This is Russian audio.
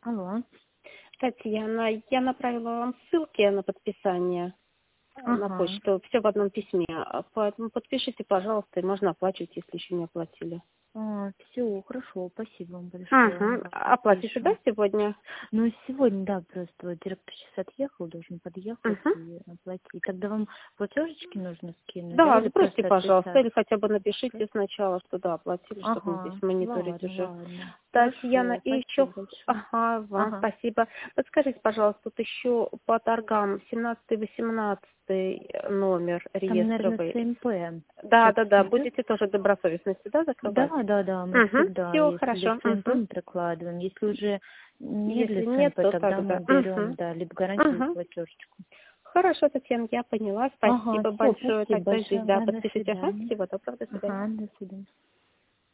Алло. Татьяна, я направила вам ссылки на подписание на Ага. почту. Все в одном письме. Поэтому подпишите, пожалуйста, и можно оплачивать, если еще не оплатили. Все, хорошо, спасибо вам большое. Угу. Ага, Оплатите, да, подпишем. сегодня? Ну, сегодня, да, просто вот директор сейчас отъехал, должен подъехать Угу. и оплатить. Тогда вам платежечки нужно скинуть, да, Да, или сбросьте, просто пожалуйста, или отписаться? хотя бы напишите сначала, что да, оплатили, чтобы мы здесь Ага, мониторить ладно, уже. ладно. Татьяна, Хорошо, и еще, спасибо большое. ага, вам Ага. спасибо. Подскажите, пожалуйста, тут еще по торгам 17-18 номер Там, наверное, реестровый. ЦМП. Да, Сейчас да, да, посмотрю. будете тоже добросовестности, да, закрывать? Да, мы Угу, всегда, все если без хорошо. ЦМП Угу. мы прикладываем. Если уже нет для Если нет, ЦМП, то тогда тогда. мы берем, Угу. да, либо гарантию, либо Угу. платежечку. Хорошо, Татьяна, я поняла. Ага, Спасибо все, большое. спасибо Тогда здесь, большое. да, Ага, до подпишите. Ага, свидания. всего доброго, до свидания. Ага, до свидания.